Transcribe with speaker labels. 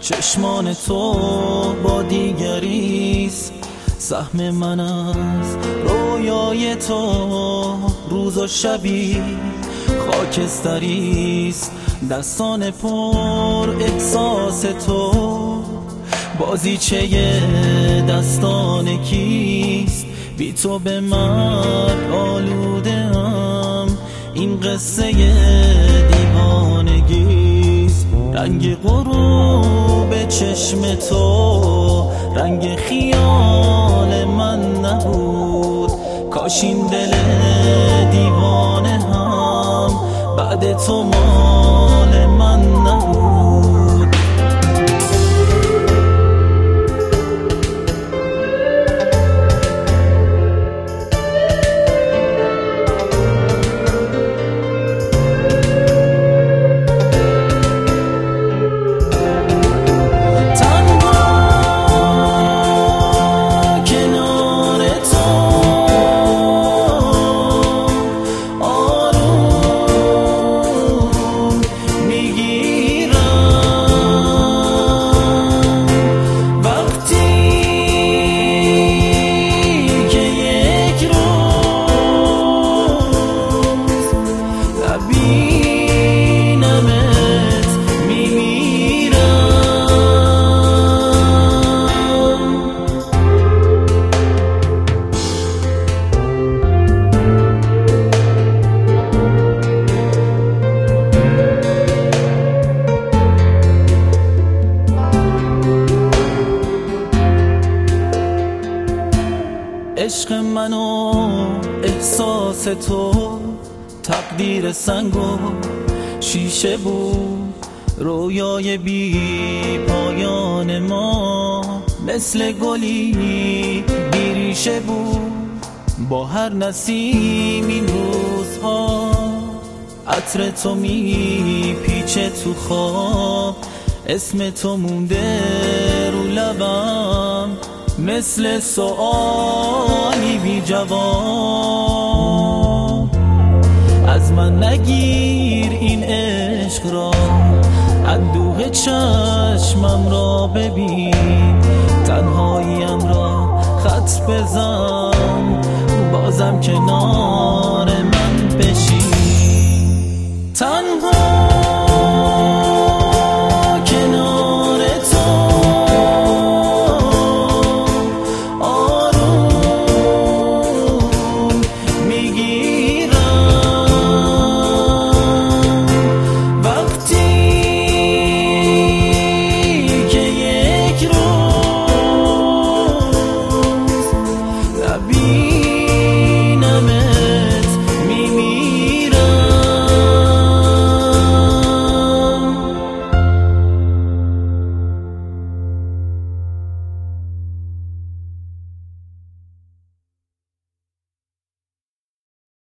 Speaker 1: چشمان تو با دیگریست، سهم من از رویای تو روز و شبی خاکستریست. دستان پر احساس تو بازیچه دستان کیست؟ بی تو به مرگ آلوده ام، این قصه دیوانگیست. رنگ غروب چشم تو رنگ خیال من نبود، کاش این دل دیوانه هم بعد تو مال من نبود. عشق من و احساس تو تقدیر سنگ و شیشه بود، رویای بی پایان ما مثل گلی بیریشه بود. با هر نسیم این روزها عطر تو می پیچه تو خواب، اسم تو مونده رو لبم مثل سؤالی بی جواب. از من نگیر این عشق را، اندوه چشمم را ببین، تنهاییم را خط بزن